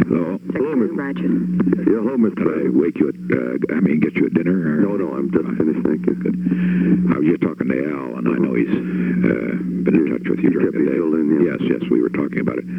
Hello. Secretary Ratchet. Yeah, hello, Mr. Did I wake you at, get you at dinner? Or? No, I'm just finished, thank you. Good. I was just talking to Al, and I know he's been in touch with you during the day. Yes, we were talking about it.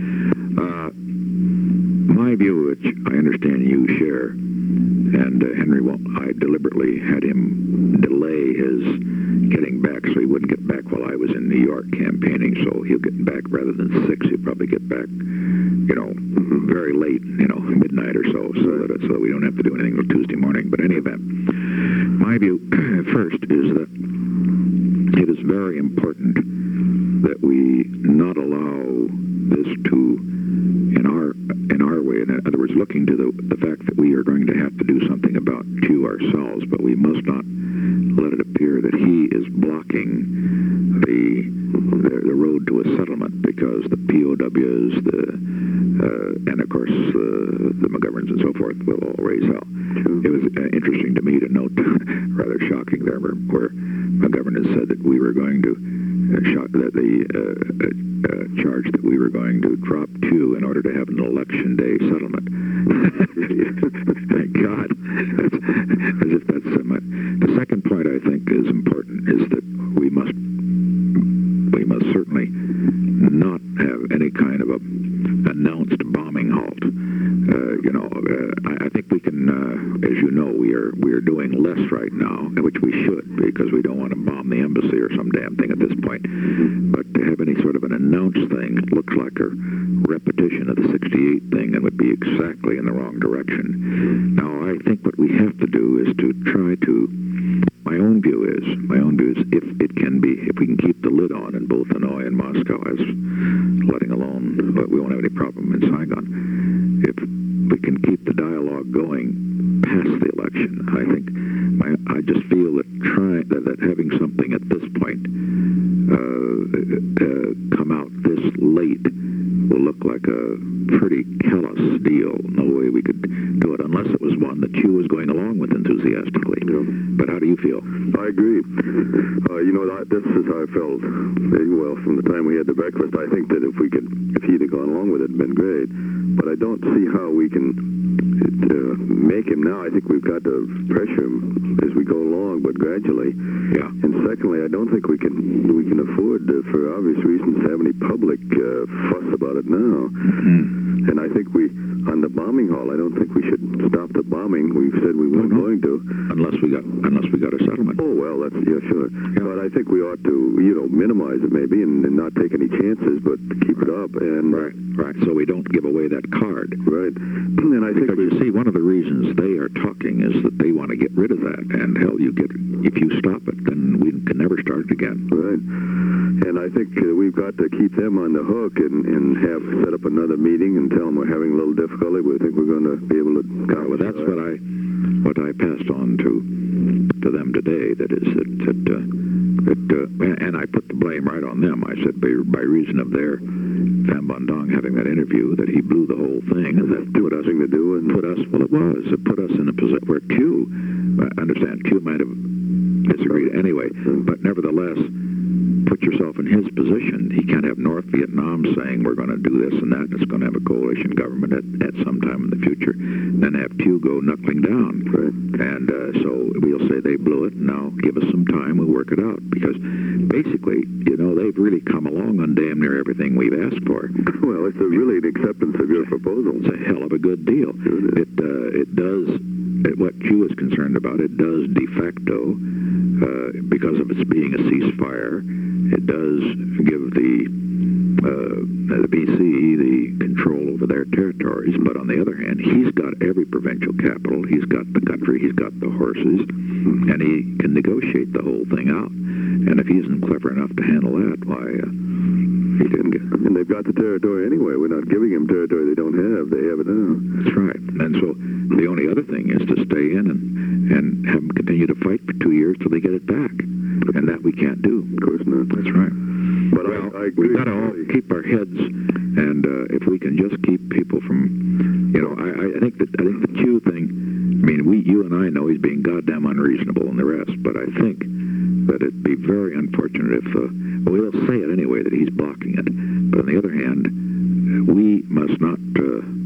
My view, which I understand you share, and Henry, I deliberately had him delay his getting back so he wouldn't get back while I was in New York campaigning, so he'll get back rather than 6, he'll probably get back, very late, midnight or so that we don't have to do anything until Tuesday morning. But in any event, my view first is that it is very important that we not allow this to, in our way, in other words, looking to the fact that we are going to have to do something about Q ourselves, but we must not let it appear that he is blocking the road to a settlement, because the POWs, and of course the McGoverns and so forth will all raise hell. It was interesting to me to note, rather shocking there, where McGovern has said that we were going to charge that we were going to drop Q in order to have an election day settlement. Thank God. As if that's the second point I think is important is that we must certainly not have any kind of a announced bombing halt. I think we can, as you know, we are doing less right now, which we should, because we don't want to bomb the embassy or some damn thing at this point. But to have any sort of an announced thing looks like a repetition of the '68 thing and would be exactly in the wrong direction. Now, I think what we have to do is to try to. My own view is if we can keep the lid on in both Hanoi and Moscow, as letting alone, but we won't have any problem in Saigon. If we can keep the dialogue going past the election, I just feel that having something at this point come out this late will look like a pretty callous deal. No way we could do it unless it was one that Q was going along with enthusiastically. Yeah. But how do you feel? I agree. This is how I felt. Well, from the time we had the breakfast, I think that if he'd have gone along with it, it'd been great. But I don't see how we can make him now. I think we've got to pressure him as we go along, but gradually. Yeah. And secondly, I don't think we can afford, for obvious reasons, to have any public fuss about it now. Mm-hmm. And I think on the bombing hall, I don't think we should stop the bombing. We've said we weren't going to, unless we got a settlement. Oh well, sure. Yeah. But I think we ought to, minimize it maybe and not take any chances, but keep it up. And right. So we don't give away that card. Right. And I think you see, one of the reasons they are talking is that they want to get rid of that. And hell, if you stop it, then we can never start it again. Right. And I think we've got to keep them on the hook and have set up another meeting and tell them we're having a little difficulty. We think we're going to be able to. Well, that's what I passed on to them today. That is and I put the blame right on them. I said by reason of their Pham Van Dong having that interview, that he blew the whole thing, and that put us in a position where Q, I understand Q might have disagreed anyway, but nevertheless, put yourself in his position. He can't have North Vietnam saying we're going to do this and that, and it's going to have a coalition government at some time in the future, then have Q go knuckling down. Right. And so we'll say they blew it, and now give us some time, we'll work it out. Because basically, they've really come along on damn near everything we've asked for. Well, it's really an acceptance of your proposal. It's a hell of a good deal. It does, what Q is concerned about, it does de facto, because of its being a ceasefire, it does give the BC the control over their territories, but on the other hand, he's got every provincial capital, he's got the country, he's got the horses, and he can negotiate the whole thing out. And if he isn't clever enough to handle that, why, he didn't get it. And they've got the territory anyway. We're not giving them territory they don't have. They have it now. That's right. And so the only other thing is to stay in and have them continue to fight for 2 years till they get it back. And that we can't do. Of course not. That's right. But well, I agree. We've got to all keep our heads, and if we can just keep people from, I think the Q thing, you and I know he's being goddamn unreasonable and the rest, but I think that it'd be very unfortunate if, we'll say it anyway, that he's blocking it. But on the other hand, we must not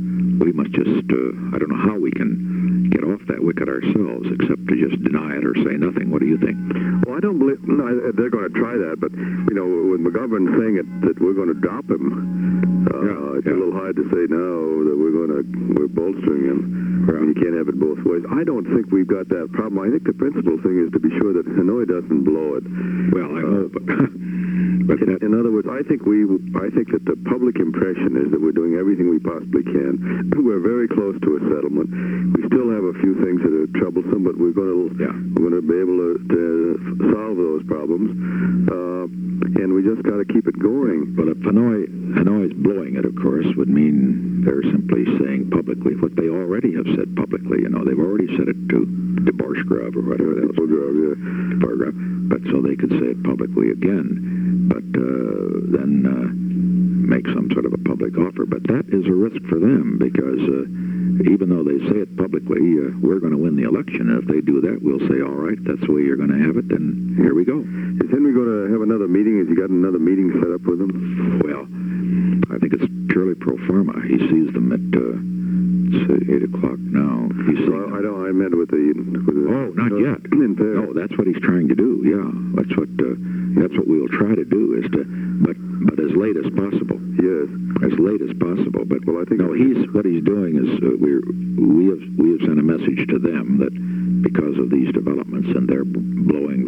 we must just, I don't know how we can get off that wicket ourselves except to just deny it or say nothing. What do you think? Well, I don't believe they're going to try that, but with McGovern saying that we're going to drop him, it's a little hard to say now that we're bolstering him. Right. You can't have it both ways. I don't think we've got that problem. I think the principal thing is to be sure that Hanoi doesn't blow it. Well, I hope. But in other words, I think that the public impression is that we're doing everything we possibly can. We're very close to a settlement. We still have a few things that are troublesome, but we're going to be able to solve those problems. And we just got to keep it going. But if Hanoi's blowing it, of course, would mean they're simply saying publicly what they already have said publicly. They've already said it to Dvorak or whatever that was. Dvorak. But so they could say it publicly again. But then make some sort of a public offer. But that is a risk for them because even though they say it publicly, we're going to win the election. And if they do that, we'll say, all right, that's the way you're going to have it, then here we go. Is Henry going to have another meeting? Has he got another meeting set up with them? Well, I think it's purely pro forma. He sees them at, say, 8 o'clock now. I met with the oh, not yet. No, that's what he's trying to do, yeah. That's what we'll try to do, is to, but as late as possible. Yes. As late as possible. But well, I think what he's doing is we have sent a message to them that because of these developments and they're blowing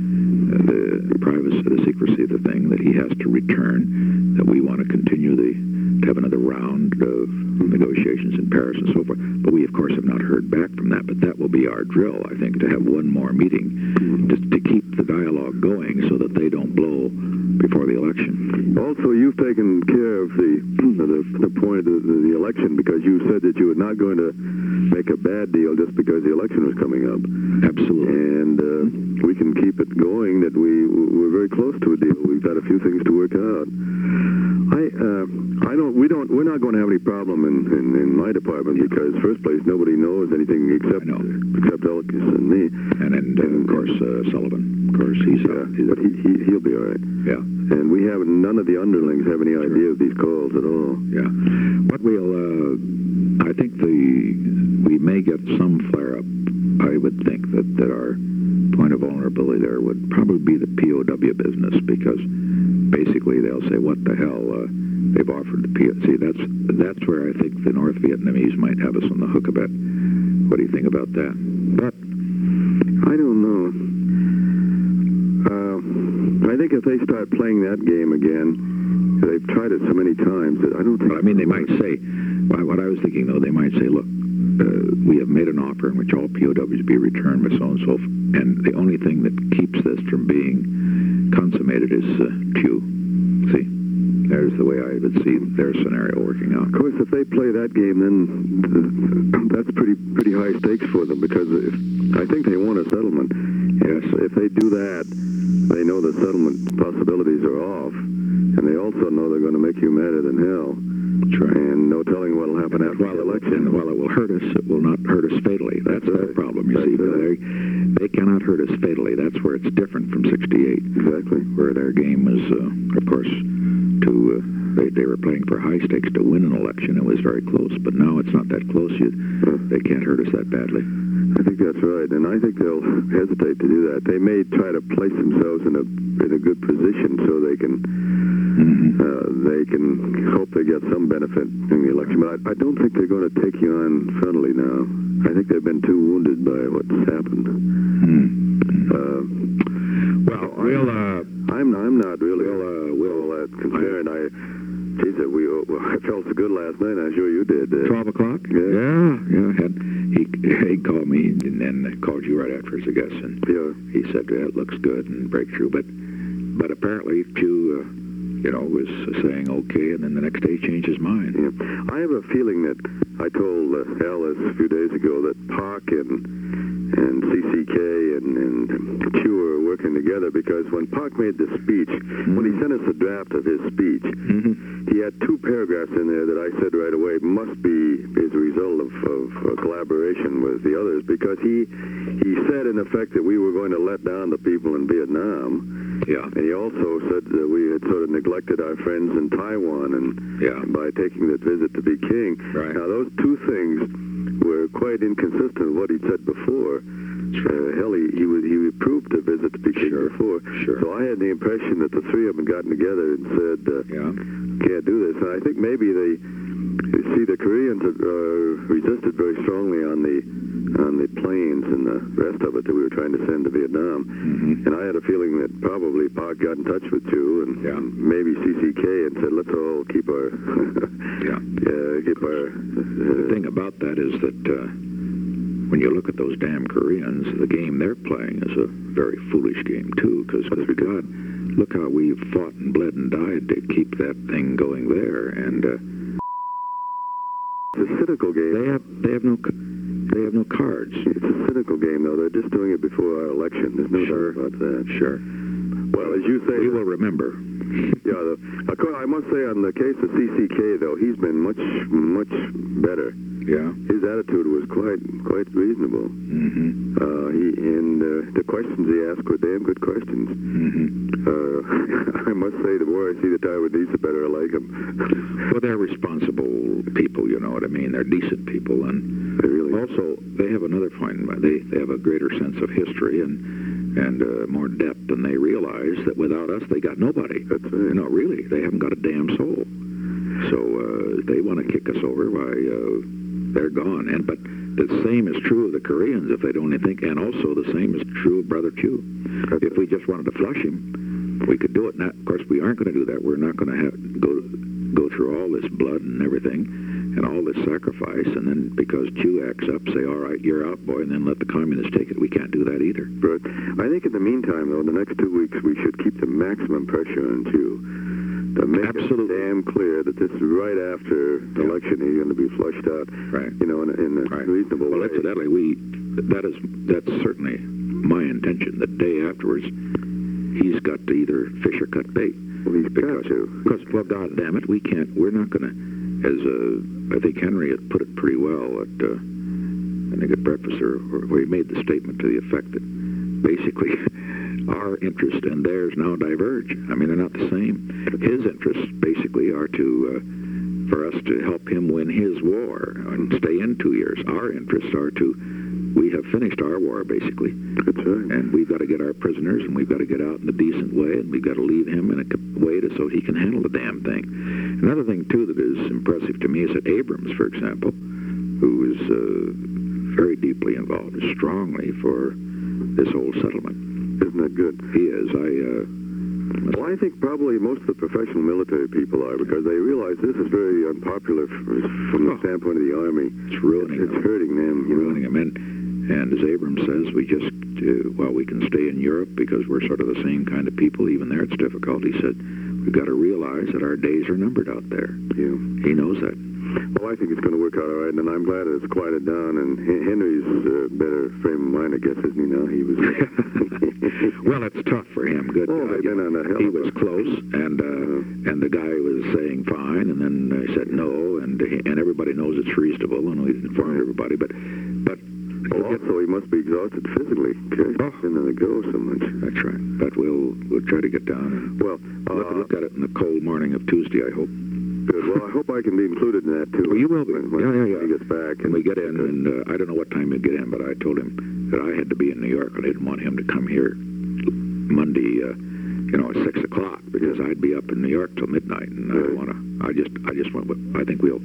the privacy, the secrecy of the thing, that he has to return, that we want to continue to have another round of negotiations in Paris and so forth. But we, of course, have not heard back from that. But that will be our drill, I think, to have one more meeting just to keep the dialogue going so that they don't blow before the election. Also, you've taken care of the point of the election because you said that you were not going to make a bad deal just because the election was coming up. Absolutely. And we can keep it going that we're very close to a deal. We've got a few things to work out. We're not going to have any problem in my department because, first place, nobody knows anything except Elkis and me. And of course, Sullivan. Of course, he'll be all right. Yeah. And none of the underlings have any idea of these calls at all. Yeah. What I think we may get some flare-up. I would think that our point of vulnerability there would probably be the POW business because basically they'll say, what the hell, they've offered the POW. See, that's where I think the North Vietnamese might have us on the hook a bit. What do you think about that? But I don't know. I think if they start playing that game again, they've tried it so many times that I don't think... But I mean, they might say, what I was thinking, though, they might say, look, we have made an offer in which all POWs be returned by so-and-so, and the only thing that keeps this from being consummated is Pew. See? There's the way I would see their scenario working out. Of course, if they play that game, then that's pretty high stakes for them because I think they want a settlement. Yes, if they do that, they know the settlement possibilities are off, and they also know they're going to make you madder than hell. That's right. And no telling what will happen after the election. And while it will hurt us, it will not hurt us fatally. That's the problem, you see. They cannot hurt us fatally. That's where it's different from 68. Exactly. Where their game was, of course, they were playing for high stakes to win an election. It was very close, but now it's not that close. They can't hurt us that badly. I think that's right, and I think they'll hesitate to do that. They may try to place themselves in a good position so they can hope they get some benefit in the election. But I don't think they're going to take you on frontally now. I think they've been too wounded by what's happened. I'm not really all that concerned. I felt so good last night. I'm sure you did. 12 o'clock? Yeah. He called me and then called you right after as a guest, and he said it looks good and breakthrough. But apparently Pew, was saying okay, and then the next day changed his mind. Yeah. I have a feeling that I told Alice a few days ago that Park and CCK and Pew are working together because when Park made the speech, when he sent us a draft of his speech, he had 2 paragraphs in there that I said right away must be as a result of collaboration with the others because he said in effect that we were going to let down the people in Vietnam. Yeah. And he also said that we had sort of neglected our friends in Taiwan and by taking that visit to Peking. Right. Now, those two things were quite inconsistent with what he'd said before. Hell, he approved the visit to Peking before. Sure. So I had the impression that the three of them had gotten together and said, can't do this. And I think maybe the Koreans resisted very strongly on the planes and the rest of it that we were trying to send to Vietnam. Mm-hmm. And I had a feeling that probably Park got in touch with you and maybe CCK and said, let's all keep our The thing about that is that when you look at those damn Koreans, the game they're playing is a very foolish game too. Because God, look how we've fought and bled and died to keep that thing going there, and it's a cynical game. They have no cards. It's a cynical game, though. They're just doing it before our election. There's no doubt about that. Sure. Well, as you say, we will remember. Yeah, I must say on the case of CCK, though, he's been much better. Yeah. His attitude was quite reasonable. Mm-hmm. The questions he asked were damn good questions. Mm-hmm. I must say, the more I see the Taiwanese, the better I like him. Well, they're responsible people, you know what I mean? They're decent people, and they really also they have another point. They have a greater sense of history and more depth, and they realize that without us, they got nobody. That's right. No, really, they haven't got a damn soul. So they want to kick us over. Why, they're gone. But the same is true of the Koreans if they don't think, and also the same is true of Brother Q. If we just wanted to flush him, we could do it. Now, of course, we aren't going to do that. We're not going to go through all this blood and everything and all this sacrifice, and then because Q acts up, say, all right, you're out, boy, and then let the communists take it. We can't do that either. But I think in the meantime, though, in the next 2 weeks, we should keep the maximum pressure on Q to make it damn clear that this is right after the election. He's going to be flushed out, right? You know, in a reasonable way. Well, incidentally, that's certainly my intention. The day afterwards, he's got to either fish or cut bait. Well, he's got to. Because, well, God damn it, we're not going to, as I think Henry had put it pretty well at, I think at breakfast, where he made the statement to the effect that basically our interest and theirs now diverge. I mean, they're not the same. His interests basically are for us to help him win his war and stay in 2 years. Our interests are we have finished our war, basically. That's right. And we've got to get our prisoners, and we've got to get out in a decent way, and we've got to leave him in a way so he can handle the damn thing. Another thing, too, that is impressive to me is that Abrams, for example, who is very deeply involved, strongly for this whole settlement. Isn't that good? He is. Well, I think probably most of the professional military people are, because they realize this is very unpopular from the standpoint of the Army. It's ruining them. It's hurting them. Ruining them. And as Abrams says, we just, we can stay in Europe because we're sort of the same kind of people. Even there it's difficult. He said, we've got to realize that our days are numbered out there. Yeah. He knows that. Well, I think it's going to work out all right, and I'm glad it's quieted down. And Henry's better frame of mind, I guess, isn't he now? He was. Well, it's tough for him. Good. Oh, they've been on a hell he was close, and the guy was saying fine, and then he said no, and everybody knows it's reasonable, and we informed everybody. But well, also he must be exhausted physically. And then go so much. That's right. But we'll try to get down. Well, look at it in the cold morning of Tuesday, I hope. Good. Well, I hope I can be included in that, too. Well, you will be. When he gets back. And we get in, and I don't know what time he'll get in, but I told him that I had to be in New York, and I didn't want him to come here Monday, at 6 o'clock, because I'd be up in New York till midnight, and I don't want to. I just want. I think we'll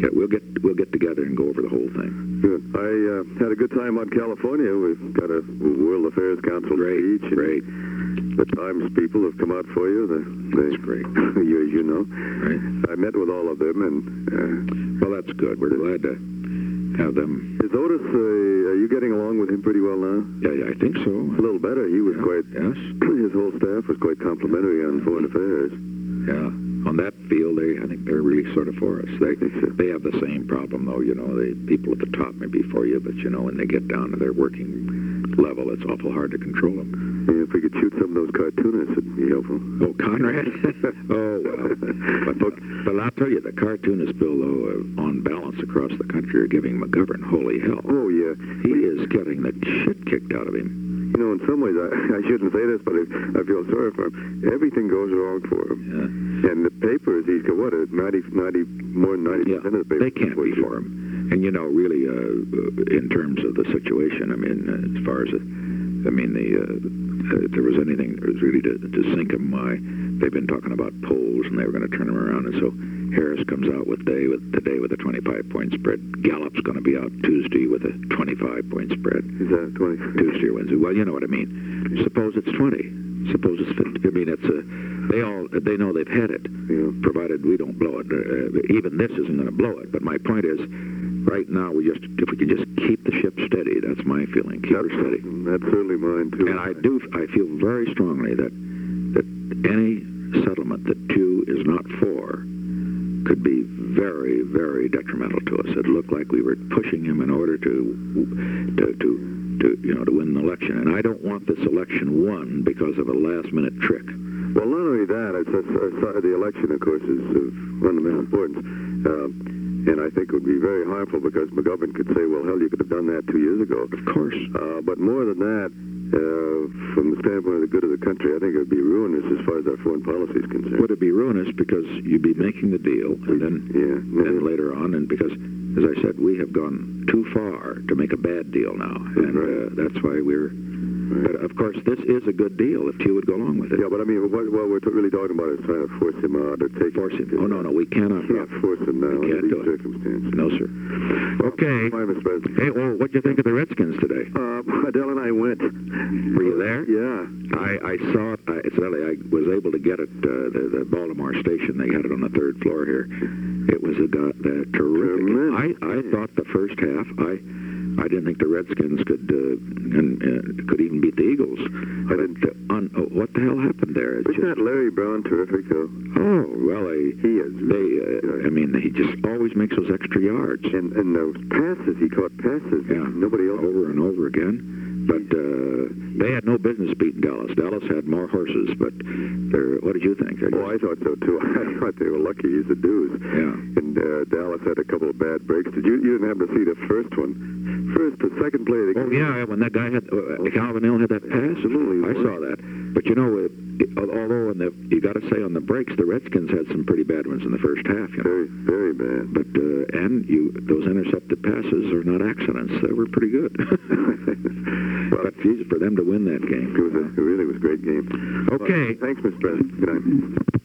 get together and go over the whole thing. Good. I had a good time on California. We've got a World Affairs Council speech. Great. The Times people have come out for you. That's great. You know. Right. I met with all of them, and well, that's good. We're glad to have them. Is Otis? Are you getting along with him pretty well now? Yeah, I think so. A little better. He was quite. Yes. His whole staff was quite complimentary on foreign affairs. Yeah. On that field, I think they're really sort of for us. They have the same problem, though. The people at the top may be for you, but when they get down to their working level, it's awful hard to control them. Yeah, if we could shoot some of those cartoonists, it'd be helpful. Oh, Conrad? Oh, well. But I'll tell you, the cartoonists, Bill, though, on balance across the country, are giving McGovern holy hell. Oh, yeah. He is getting the shit kicked out of him. In some ways, I shouldn't say this, but I feel sorry for him. Everything goes wrong for him. Yeah. And the papers, he's got, what, 90, more than 90% Yeah, of the papers. they can't be for him. And, you know, really, in terms of the situation, I mean, as far as, if there was anything that was really to sink him, they've been talking about polls, and they were going to turn him around, and so Harris comes out today with a 25-point spread. Gallup's going to be out Tuesday with a 25-point spread. Is that 20? Tuesday or Wednesday. Well, you know what I mean. Suppose it's 20. Suppose it's 50. I mean, they know they've had it, Yeah. provided we don't blow it. Even this isn't going to blow it. But my point is, right now, if we can just keep the ship steady, that's my feeling. Keep her steady. That's certainly mine, too. And I feel very strongly that any settlement that 2 is not for could be very, very detrimental to us. It looked like we were pushing him in order to win the election. And I don't want this election won because of a last-minute trick. Well, not only that, the election, of course, is of fundamental importance. And I think it would be very harmful because McGovern could say, well, hell, you could have done that 2 years ago. Of course. But more than that, from the standpoint of the good of the country, I think it would be ruinous as far as our foreign policy is concerned. Would it be ruinous because you'd be making the deal, and then later on, and because, as I said, we have gone too far to make a bad deal now, and that's why we're... But, of course, this is a good deal if 2 would go along with it. Yeah, but I mean, what we're really talking about is trying to force him out or Force him. Oh, no, we cannot. We can't force him now We can't under do these it. circumstances. No, sir. Okay. Fine, Mr. President. Hey, well, what'd you think of the Redskins today? Adele and I went. Were you there? Yeah. I saw it. Incidentally, I was able to get it, the Baltimore station. They had it on the 3rd floor here. It was terrific. Tremendous. I thought the first half, I didn't think the Redskins could even beat the Eagles. What the hell happened there? Isn't that Larry Brown terrific, though? Oh, well, he is. He just always makes those extra yards. And those passes, he caught passes. Yeah. Nobody else. Over and over again. But they had no business beating Dallas. Dallas had more horses, but what did you think? Oh, I thought so, too. I thought they were lucky as the Dews. Yeah. And Dallas had a couple of bad breaks. You didn't happen to see the first one? The second play of the game. Oh, yeah, when that guy had, Calvin Hill had that pass. Absolutely. I saw that. But, you know, although you got to say on the breaks, the Redskins had some pretty bad ones in the first half. You know? Very, very bad. But, those intercepted passes are not accidents. They were pretty good. But, geez, for them to win that game. It really was a great game. Okay. Well, thanks, Mr. President. Good night.